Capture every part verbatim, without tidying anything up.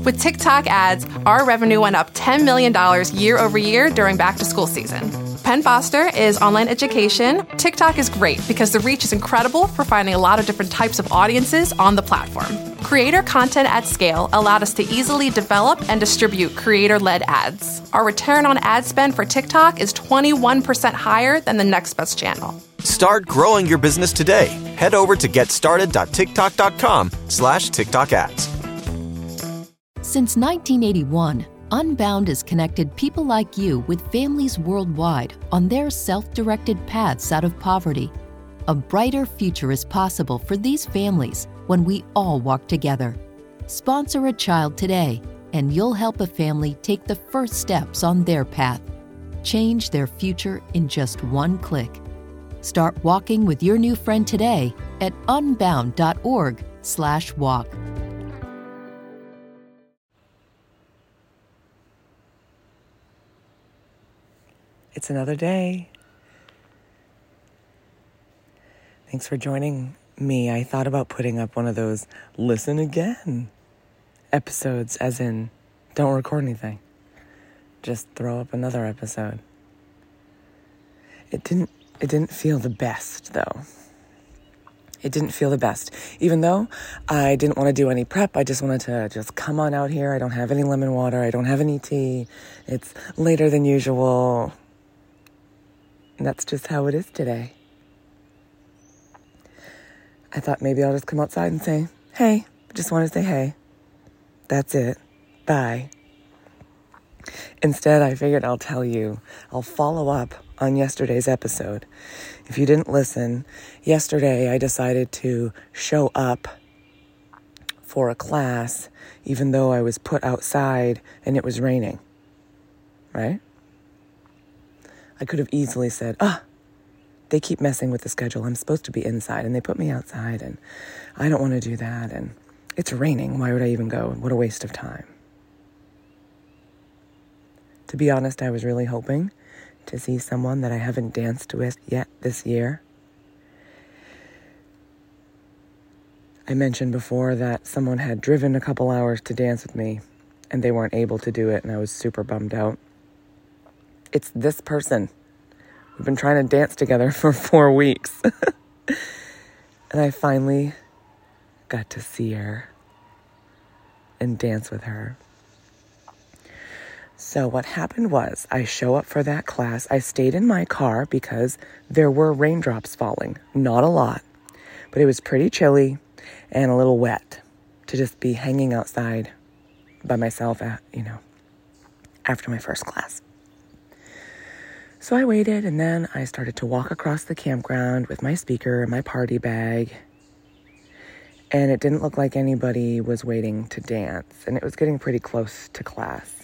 With TikTok ads, our revenue went up ten million dollars year over year during back-to-school season. Penn Foster is online education. TikTok is great because the reach is incredible for finding a lot of different types of audiences on the platform. Creator content at scale allowed us to easily develop and distribute creator-led ads. Our return on ad spend for TikTok is twenty-one percent higher than the next best channel. Start growing your business today. Head over to getstarted.tiktok.com slash TikTok ads. Since nineteen eighty-one, Unbound has connected people like you with families worldwide on their self-directed paths out of poverty. A brighter future is possible for these families when we all walk together. Sponsor a child today, and you'll help a family take the first steps on their path. Change their future in just one click. Start walking with your new friend today at unbound.org slash walk. It's another day. Thanks for joining me. I thought about putting up one of those listen again episodes, as in don't record anything. Just throw up another episode. It didn't it didn't feel the best though. It didn't feel the best. Even though I didn't want to do any prep, I just wanted to just come on out here. I don't have any lemon water. I don't have any tea. It's later than usual. And that's just how it is today. I thought maybe I'll just come outside and say, hey, just want to say hey. That's it. Bye. Instead, I figured I'll tell you, I'll follow up on yesterday's episode. If you didn't listen, yesterday I decided to show up for a class even though I was put outside and it was raining. Right? I could have easily said, ah, they keep messing with the schedule. I'm supposed to be inside and they put me outside and I don't want to do that. And it's raining. Why would I even go? What a waste of time. To be honest, I was really hoping to see someone that I haven't danced with yet this year. I mentioned before that someone had driven a couple hours to dance with me and they weren't able to do it and I was super bummed out. It's this person. We've been trying to dance together for four weeks. And I finally got to see her and dance with her. So what happened was I show up for that class. I stayed in my car because there were raindrops falling. Not a lot, but it was pretty chilly and a little wet to just be hanging outside by myself at, you know, after my first class. So I waited, and then I started to walk across the campground with my speaker and my party bag. And it didn't look like anybody was waiting to dance, and it was getting pretty close to class.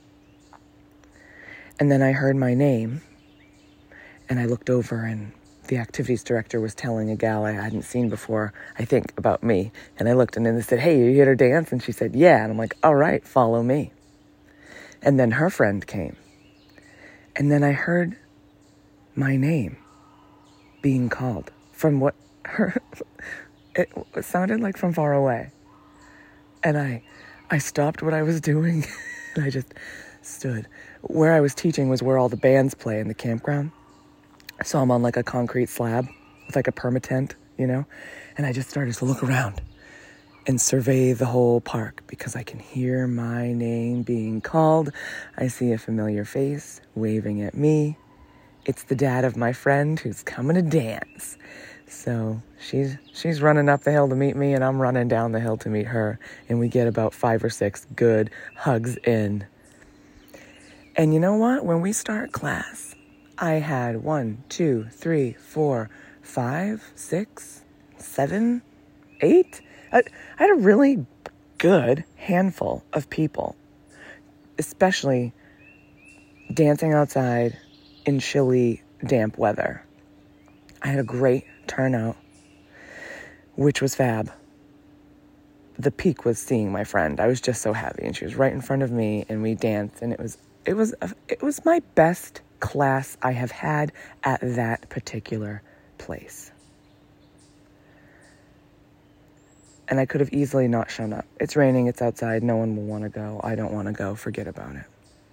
And then I heard my name, and I looked over, and the activities director was telling a gal I hadn't seen before, I think, about me. And I looked, and then they said, hey, you here to dance? And she said, yeah. And I'm like, all right, follow me. And then her friend came. And then I heard my name being called from what her, it sounded like from far away. And I, I stopped what I was doing and I just stood. Where I was teaching was where all the bands play in the campground. So I'm on like a concrete slab with like a permatent, you know, and I just started to look around and survey the whole park because I can hear my name being called. I see a familiar face waving at me. It's the dad of my friend who's coming to dance. So she's she's running up the hill to meet me, and I'm running down the hill to meet her. And we get about five or six good hugs in. And you know what? When we start class, I had one, two, three, four, five, six, seven, eight. I, I had a really good handful of people, especially dancing outside in chilly, damp weather. I had a great turnout, which was fab. The peak was seeing my friend. I was just so happy, and she was right in front of me, and we danced, and it was it was a, it was my best class I have had at that particular place. And I could have easily not shown up. It's raining, it's outside, no one will want to go. I don't want to go, forget about it.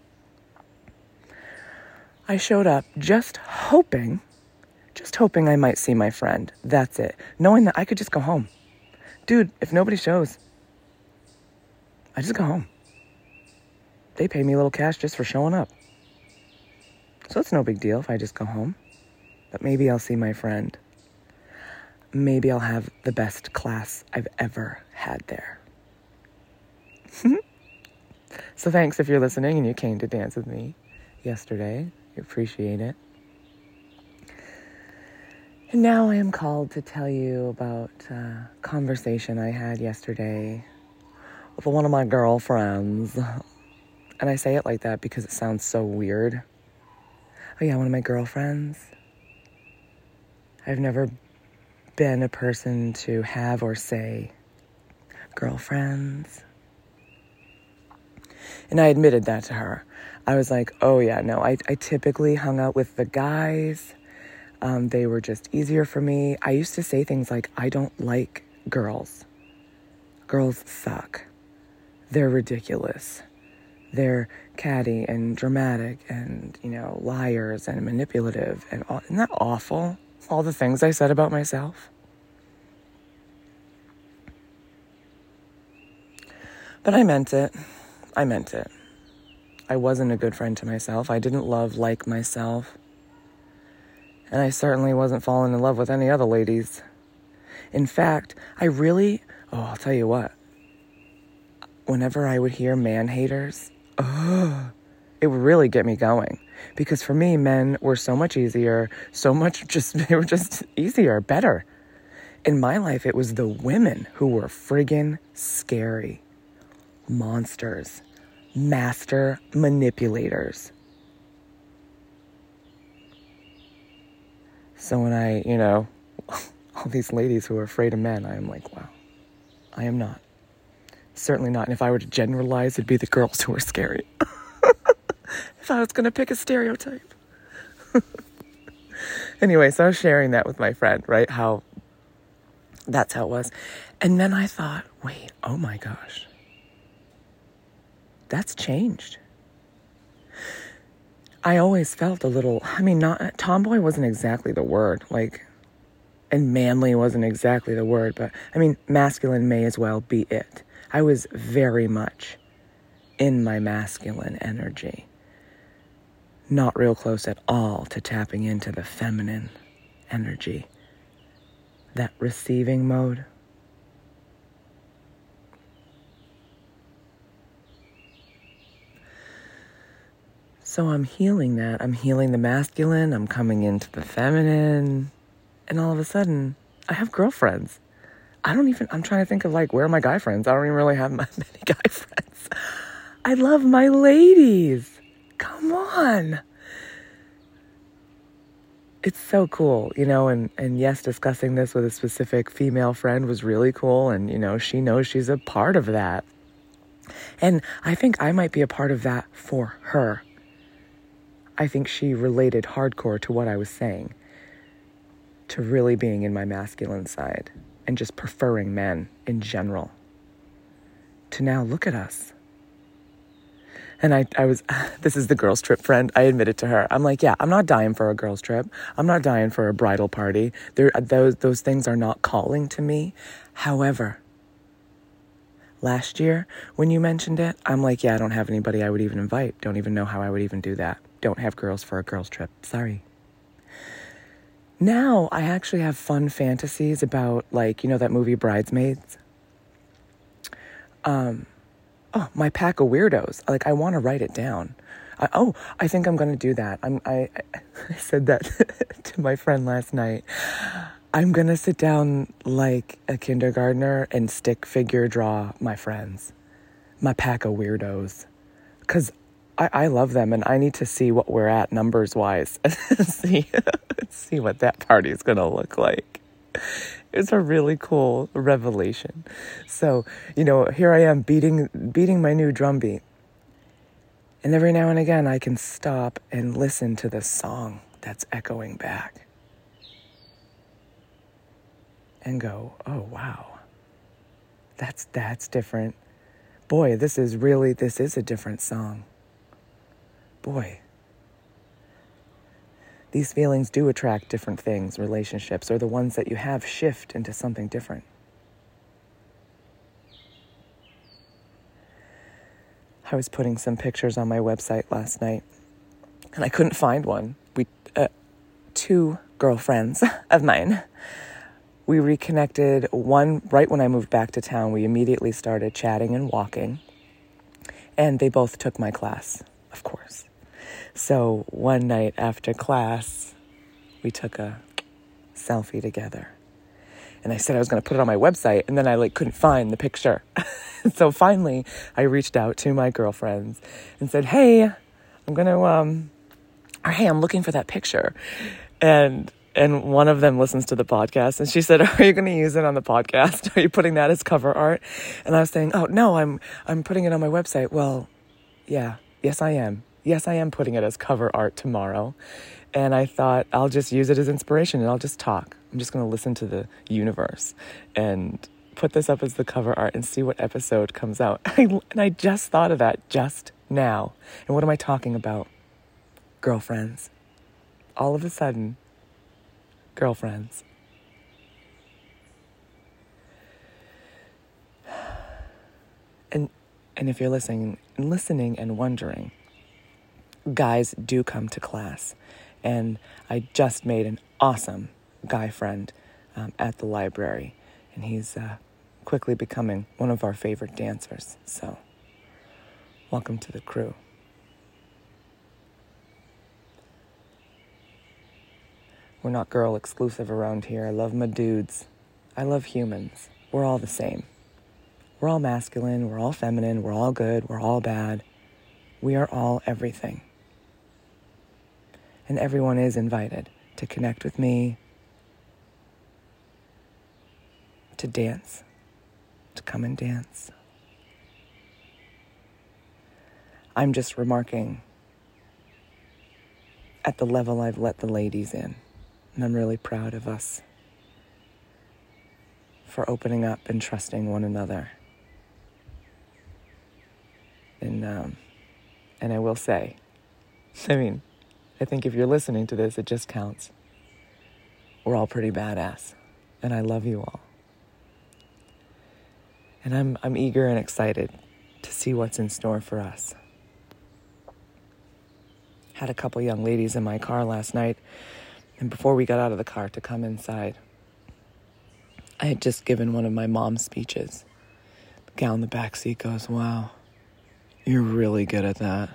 I showed up just hoping, just hoping I might see my friend. That's it. Knowing that I could just go home. Dude, if nobody shows, I just go home. They pay me a little cash just for showing up. So it's no big deal if I just go home. But maybe I'll see my friend. Maybe I'll have the best class I've ever had there. So thanks if you're listening and you came to dance with me yesterday. I appreciate it. And now I am called to tell you about a conversation I had yesterday with one of my girlfriends. And I say it like that because it sounds so weird. Oh yeah, one of my girlfriends. I've never been a person to have or say girlfriends. And I admitted that to her. I was like, oh yeah, no, I, I typically hung out with the guys. Um, they were just easier for me. I used to say things like, I don't like girls. Girls suck. They're ridiculous. They're catty and dramatic and, you know, liars and manipulative. And all, isn't that awful? All the things I said about myself. But I meant it. I meant it. I wasn't a good friend to myself. I didn't love like myself. And I certainly wasn't falling in love with any other ladies. In fact, I really, oh, I'll tell you what. Whenever I would hear man haters, oh, it would really get me going. Because for me, men were so much easier, so much just, they were just easier, better. In my life, it was the women who were friggin' scary. Monsters. Master manipulators. So when I, you know, all these ladies who are afraid of men, I am like, wow, I am not. Certainly not. And if I were to generalize, it'd be the girls who are scary. If I was going to pick a stereotype. Anyway, so I was sharing that with my friend, right? How that's how it was. And then I thought, wait, oh my gosh. That's changed. I always felt a little, I mean, not tomboy wasn't exactly the word, like, and manly wasn't exactly the word, but I mean, masculine may as well be it. I was very much in my masculine energy. Not real close at all to tapping into the feminine energy. That receiving mode. So I'm healing that. I'm healing the masculine. I'm coming into the feminine. And all of a sudden, I have girlfriends. I don't even, I'm trying to think of like, where are my guy friends? I don't even really have many guy friends. I love my ladies. Come on. It's so cool, you know, and, and yes, discussing this with a specific female friend was really cool. And, you know, she knows she's a part of that. And I think I might be a part of that for her. I think she related hardcore to what I was saying, to really being in my masculine side and just preferring men in general. To now look at us. And I, I was, this is the girls' trip friend. I admitted to her. I'm like, yeah, I'm not dying for a girls' trip. I'm not dying for a bridal party. There, those, those things are not calling to me. However, last year when you mentioned it, I'm like, yeah, I don't have anybody I would even invite. Don't even know how I would even do that. Don't have girls for a girls' trip. Sorry. Now I actually have fun fantasies about, like, you know, that movie Bridesmaids? Um... Oh, my pack of weirdos. Like, I want to write it down. I, oh, I think I'm going to do that. I'm, I, I said that to my friend last night. I'm going to sit down like a kindergartner and stick figure draw my friends. My pack of weirdos. Because I, I love them and I need to see what we're at numbers-wise. see, see what that party is going to look like. It's a really cool revelation. So, you know, here I am beating beating my new drum beat. And every now and again I can stop and listen to the song that's echoing back. And go, oh, wow. that's, that's different. Boy, this is really, this is a different song. Boy. These feelings do attract different things, relationships, or the ones that you have shift into something different. I was putting some pictures on my website last night, and I couldn't find one. We, uh, two girlfriends of mine, we reconnected. One, right when I moved back to town, we immediately started chatting and walking, and they both took my class, of course. So one night after class, we took a selfie together. And I said I was going to put it on my website, and then I like couldn't find the picture. So finally, I reached out to my girlfriends and said, hey, I'm going to, um, or hey, I'm looking for that picture. And and one of them listens to the podcast, and she said, are you going to use it on the podcast? Are you putting that as cover art? And I was saying, oh, no, I'm I'm putting it on my website. Well, yeah, yes, I am. Yes, I am putting it as cover art tomorrow. And I thought I'll just use it as inspiration and I'll just talk. I'm just going to listen to the universe and put this up as the cover art and see what episode comes out. And I just thought of that just now. And what am I talking about? Girlfriends. All of a sudden, girlfriends. And and if you're listening, listening and wondering, guys do come to class. And I just made an awesome guy friend um, at the library. And he's uh, quickly becoming one of our favorite dancers. So, welcome to the crew. We're not girl exclusive around here. I love my dudes. I love humans. We're all the same. We're all masculine. We're all feminine. We're all good. We're all bad. We are all everything. And everyone is invited to connect with me, to dance, to come and dance. I'm just remarking at the level I've let the ladies in. And I'm really proud of us for opening up and trusting one another. And, um, and I will say, I mean, I think if you're listening to this, it just counts. We're all pretty badass, and I love you all. And I'm I'm eager and excited to see what's in store for us. Had a couple young ladies in my car last night, and before we got out of the car to come inside, I had just given one of my mom's speeches. The gal in the back seat goes, "Wow, you're really good at that."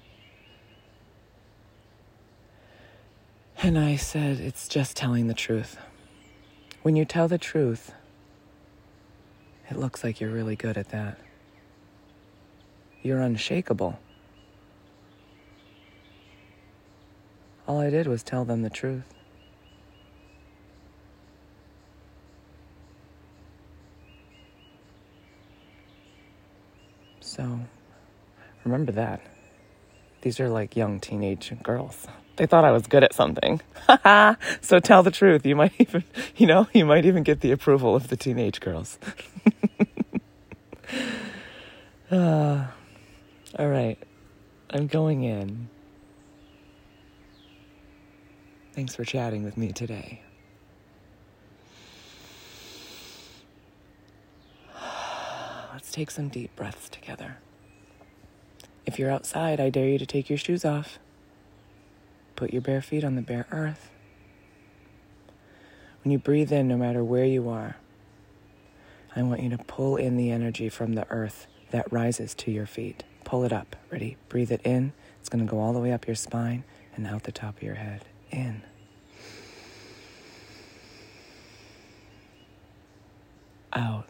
And I said, it's just telling the truth. When you tell the truth, it looks like you're really good at that. You're unshakable. All I did was tell them the truth. So, remember that. These are like young teenage girls. They thought I was good at something. So tell the truth. You might even, you know, you might even get the approval of the teenage girls. uh, all right. I'm going in. Thanks for chatting with me today. Let's take some deep breaths together. If you're outside, I dare you to take your shoes off. Put your bare feet on the bare earth. When you breathe in, no matter where you are, I want you to pull in the energy from the earth that rises to your feet. Pull it up. Ready? Breathe it in. It's going to go all the way up your spine and out the top of your head. In. Out.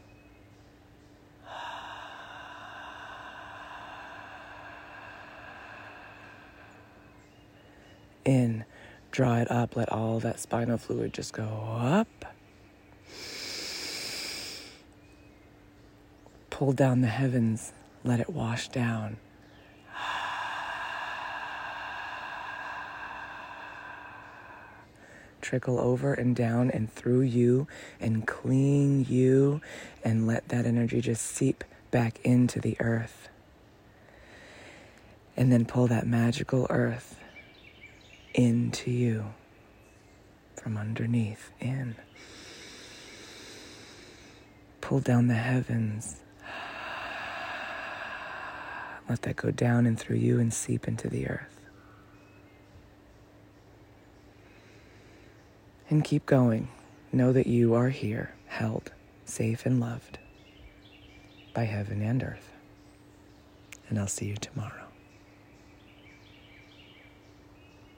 In, draw it up, let all that spinal fluid just go up. Pull down the heavens, let it wash down. trickle over and down and through you and clean you, and let that energy just seep back into the earth. And then pull that magical earth into you from underneath in. Pull down the heavens. Let that go down and through you and seep into the earth. And keep going. Know that you are here, held, safe and loved by heaven and earth. And I'll see you tomorrow.